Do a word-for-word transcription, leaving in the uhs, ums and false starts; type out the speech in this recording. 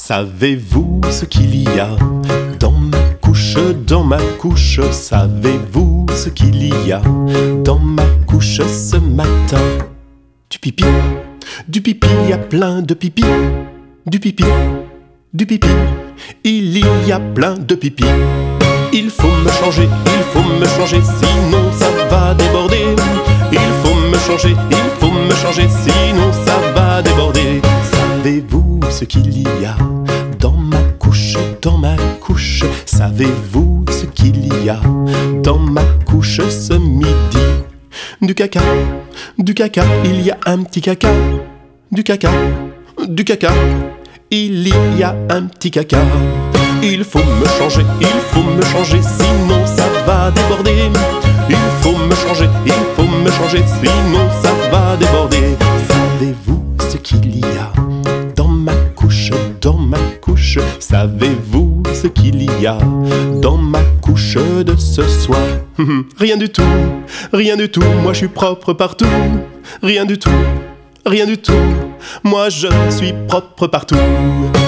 Savez-vous ce qu'il y a dans ma couche, dans ma couche? Savez-vous ce qu'il y a dans ma couche ce matin? Du pipi, du pipi, il y a plein de pipi. Du pipi, du pipi, il y a plein de pipi. Il faut me changer, il faut me changer, sinon ça va déborder. Il faut me changer, il faut me changer, sinon ça va déborder. Savez-vous ce qu'il y a dans ma couche, dans ma couche? Savez-vous ce qu'il y a dans ma couche ce midi? Du caca, du caca, il y a un petit caca. Du caca, du caca, il y a un petit caca. Il faut me changer, il faut me changer, sinon ça va déborder. Il faut me changer, il faut me changer, sinon ça va déborder. Savez-vous ce qu'il y a dans ma couche, dans ma couche? Savez-vous ce qu'il y a dans ma couche de ce soir? Rien du tout, rien du tout, moi je suis propre partout. Rien du tout, rien du tout, moi je suis propre partout.